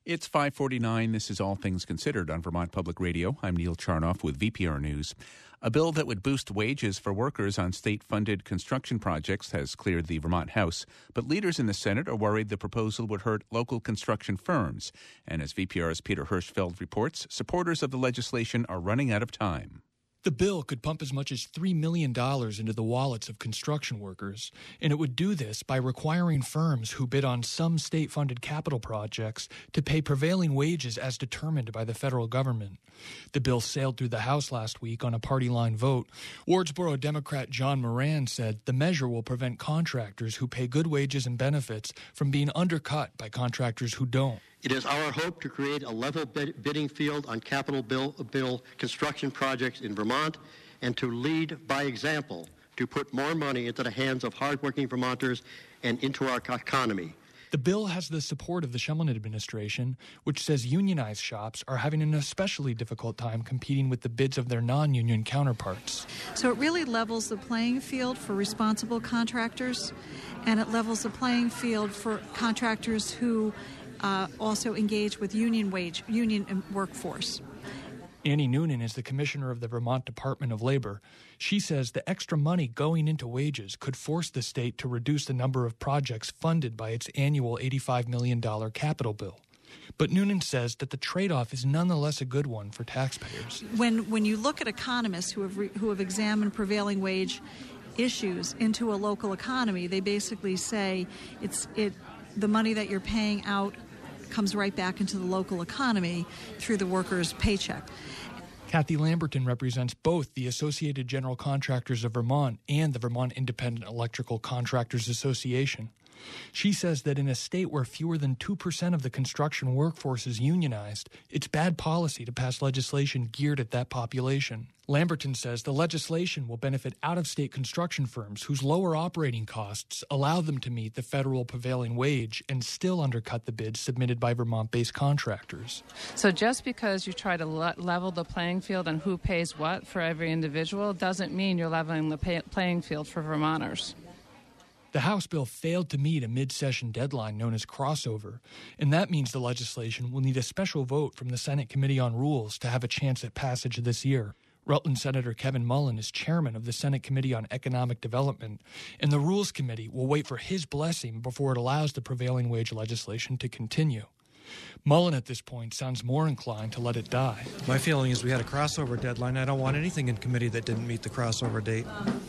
It's 5:49. This is All Things Considered on Vermont Public Radio. I'm Neil Charnoff with VPR News. A bill that would boost wages for workers on state-funded construction projects has cleared the Vermont House, but leaders in the Senate are worried the proposal would hurt local construction firms. And as VPR's Peter Hirschfeld reports, supporters of the legislation are running out of time. The bill could pump as much as $3 million into the wallets of construction workers, and it would do this by requiring firms who bid on some state-funded capital projects to pay prevailing wages as determined by the federal government. The bill sailed through the House last week on a party-line vote. Wardsboro Democrat John Moran said the measure will prevent contractors who pay good wages and benefits from being undercut by contractors who don't. It is our hope to create a level bidding field on capital bill construction projects in Vermont and to lead by example, to put more money into the hands of hardworking Vermonters and into our economy. The bill has the support of the Shumlin administration, which says unionized shops are having an especially difficult time competing with the bids of their non-union counterparts. So it really levels the playing field for responsible contractors, and it levels the playing field for contractors who also engage with union workforce. Annie Noonan is the commissioner of the Vermont Department of Labor. She says the extra money going into wages could force the state to reduce the number of projects funded by its annual $85 million capital bill. But Noonan says that the trade-off is nonetheless a good one for taxpayers. When you look at economists who have examined prevailing wage issues into a local economy, they basically say the money that you're paying out comes right back into the local economy through the worker's paycheck. Kathy Lamberton represents both the Associated General Contractors of Vermont and the Vermont Independent Electrical Contractors Association. She says that in a state where fewer than 2% of the construction workforce is unionized, it's bad policy to pass legislation geared at that population. Lamberton says the legislation will benefit out-of-state construction firms whose lower operating costs allow them to meet the federal prevailing wage and still undercut the bids submitted by Vermont-based contractors. So just because you try to level the playing field on who pays what for every individual doesn't mean you're leveling the playing field for Vermonters. The House bill failed to meet a mid-session deadline known as crossover, and that means the legislation will need a special vote from the Senate Committee on Rules to have a chance at passage this year. Rutland Senator Kevin Mullen is chairman of the Senate Committee on Economic Development, and the Rules Committee will wait for his blessing before it allows the prevailing wage legislation to continue. Mullen at this point sounds more inclined to let it die. My feeling is we had a crossover deadline. I don't want anything in committee that didn't meet the crossover date.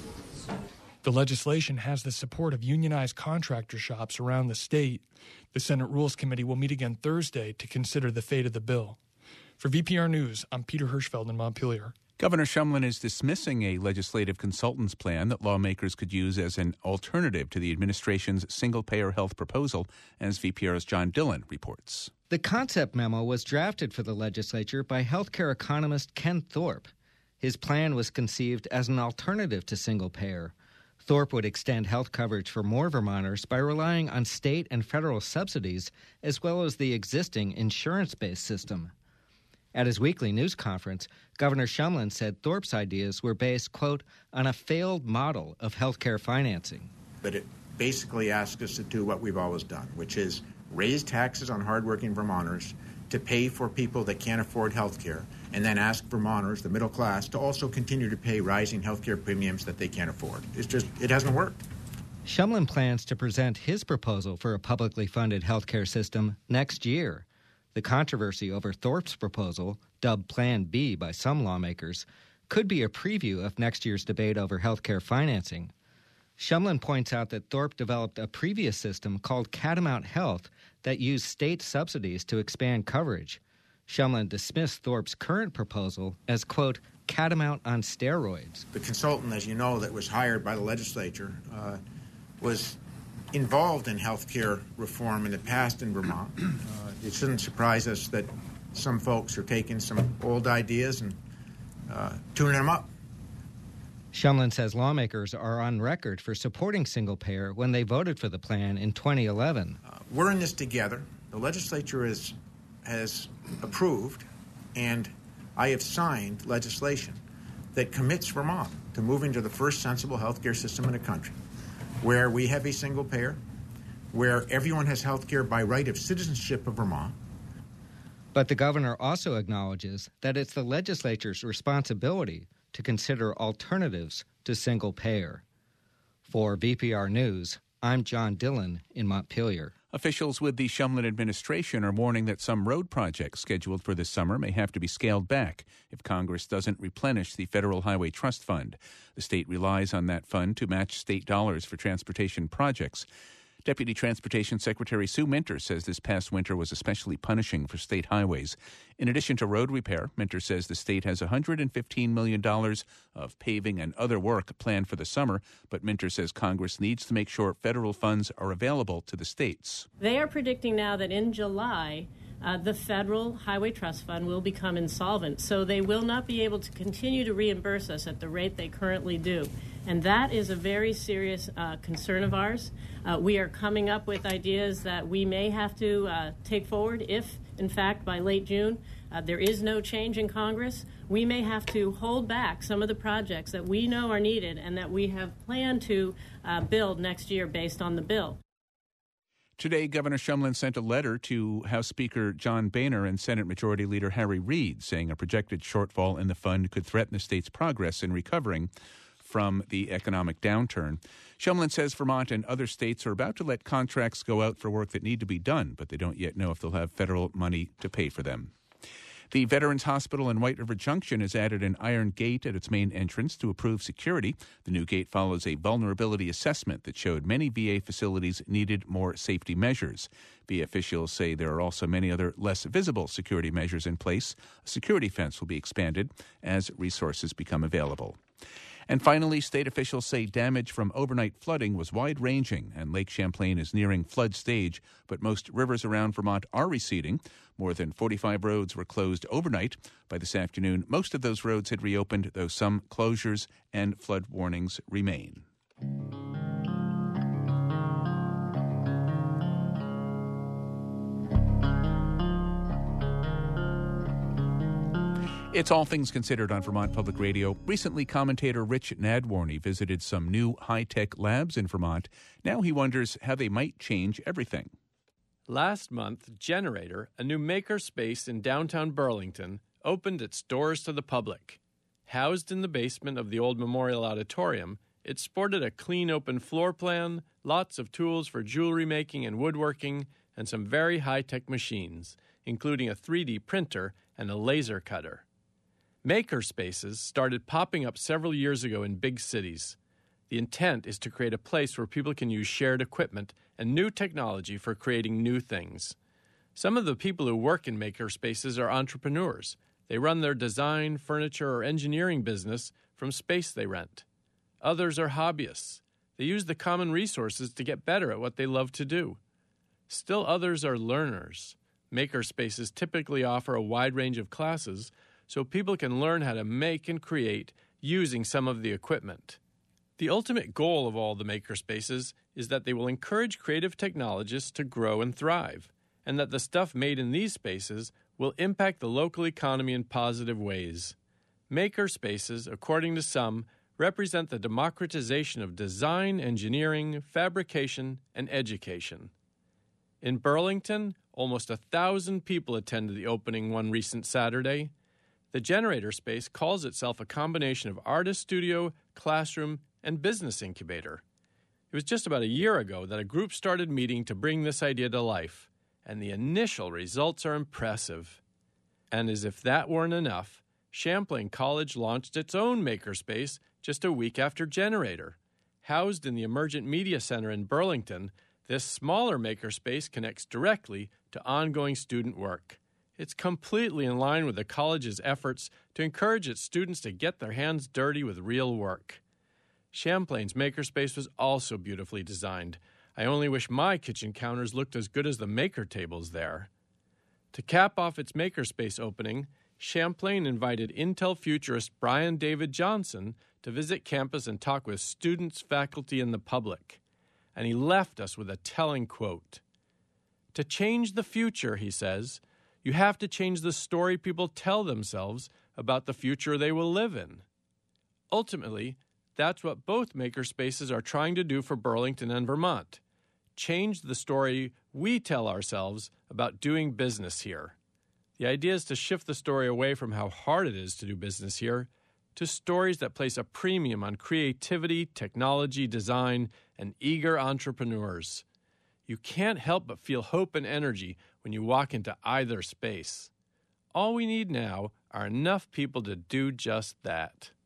The legislation has the support of unionized contractor shops around the state. The Senate Rules Committee will meet again Thursday to consider the fate of the bill. For VPR News, I'm Peter Hirschfeld in Montpelier. Governor Shumlin is dismissing a legislative consultant's plan that lawmakers could use as an alternative to the administration's single-payer health proposal, as VPR's John Dillon reports. The concept memo was drafted for the legislature by healthcare economist Ken Thorpe. His plan was conceived as an alternative to single-payer. Thorpe would extend health coverage for more Vermonters by relying on state and federal subsidies as well as the existing insurance-based system. At his weekly news conference, Governor Shumlin said Thorpe's ideas were based, quote, on a failed model of healthcare financing. But it basically asks us to do what we've always done, which is raise taxes on hardworking Vermonters to pay for people that can't afford health care, and then ask Vermonters, the middle class, to also continue to pay rising health care premiums that they can't afford. It hasn't worked. Shumlin plans to present his proposal for a publicly funded health care system next year. The controversy over Thorpe's proposal, dubbed Plan B by some lawmakers, could be a preview of next year's debate over health care financing. Shumlin points out that Thorpe developed a previous system called Catamount Health that used state subsidies to expand coverage. Shumlin dismissed Thorpe's current proposal as, quote, catamount on steroids. The consultant, as you know, that was hired by the legislature was involved in health care reform in the past in Vermont. It shouldn't surprise us that some folks are taking some old ideas and tuning them up. Shumlin says lawmakers are on record for supporting single-payer when they voted for the plan in 2011. We're in this together. The legislature has approved, and I have signed legislation that commits Vermont to moving to the first sensible health care system in the country, where we have a single payer, where everyone has health care by right of citizenship of Vermont, But the governor also acknowledges that it's the legislature's responsibility to consider alternatives to single payer. For VPR News, I'm John Dillon in Montpelier. Officials with the Shumlin administration are warning that some road projects scheduled for this summer may have to be scaled back if Congress doesn't replenish the Federal Highway Trust Fund. The state relies on that fund to match state dollars for transportation projects. Deputy Transportation Secretary Sue Minter says this past winter was especially punishing for state highways. In addition to road repair, Minter says the state has $115 million of paving and other work planned for the summer, but Minter says Congress needs to make sure federal funds are available to the states. They are predicting now that in July, the Federal Highway Trust Fund will become insolvent, so they will not be able to continue to reimburse us at the rate they currently do. And that is a very serious concern of ours. We are coming up with ideas that we may have to take forward if, in fact, by late June, there is no change in Congress. We may have to hold back some of the projects that we know are needed and that we have planned to build next year based on the bill. Today, Governor Shumlin sent a letter to House Speaker John Boehner and Senate Majority Leader Harry Reid, saying a projected shortfall in the fund could threaten the state's progress in recovering from the economic downturn. Shumlin says Vermont and other states are about to let contracts go out for work that need to be done, but they don't yet know if they'll have federal money to pay for them. The Veterans Hospital in White River Junction has added an iron gate at its main entrance to improve security. The new gate follows a vulnerability assessment that showed many VA facilities needed more safety measures. VA officials say there are also many other less visible security measures in place. A security fence will be expanded as resources become available. And finally, state officials say damage from overnight flooding was wide-ranging, and Lake Champlain is nearing flood stage, but most rivers around Vermont are receding. More than 45 roads were closed overnight. By this afternoon, most of those roads had reopened, though some closures and flood warnings remain. It's All Things Considered on Vermont Public Radio. Recently, commentator Rich Nadworny visited some new high-tech labs in Vermont. Now he wonders how they might change everything. Last month, Generator, a new makerspace in downtown Burlington, opened its doors to the public. Housed in the basement of the old Memorial Auditorium, it sported a clean open floor plan, lots of tools for jewelry making and woodworking, and some very high-tech machines, including a 3D printer and a laser cutter. Makerspaces started popping up several years ago in big cities. The intent is to create a place where people can use shared equipment and new technology for creating new things. Some of the people who work in makerspaces are entrepreneurs. They run their design, furniture, or engineering business from space they rent. Others are hobbyists. They use the common resources to get better at what they love to do. Still others are learners. Makerspaces typically offer a wide range of classes, so people can learn how to make and create using some of the equipment. The ultimate goal of all the makerspaces is that they will encourage creative technologists to grow and thrive, and that the stuff made in these spaces will impact the local economy in positive ways. Makerspaces, according to some, represent the democratization of design, engineering, fabrication, and education. In Burlington, almost 1,000 people attended the opening one recent Saturday. The Generator space calls itself a combination of artist studio, classroom, and business incubator. It was just about a year ago that a group started meeting to bring this idea to life, and the initial results are impressive. And as if that weren't enough, Champlain College launched its own makerspace just a week after Generator. Housed in the Emergent Media Center in Burlington, this smaller makerspace connects directly to ongoing student work. It's completely in line with the college's efforts to encourage its students to get their hands dirty with real work. Champlain's makerspace was also beautifully designed. I only wish my kitchen counters looked as good as the maker tables there. To cap off its makerspace opening, Champlain invited Intel futurist Brian David Johnson to visit campus and talk with students, faculty, and the public. And he left us with a telling quote. "To change the future," he says, "you have to change the story people tell themselves about the future they will live in." Ultimately, that's what both makerspaces are trying to do for Burlington and Vermont. Change the story we tell ourselves about doing business here. The idea is to shift the story away from how hard it is to do business here to stories that place a premium on creativity, technology, design, and eager entrepreneurs. You can't help but feel hope and energy when you walk into either space. All we need now are enough people to do just that.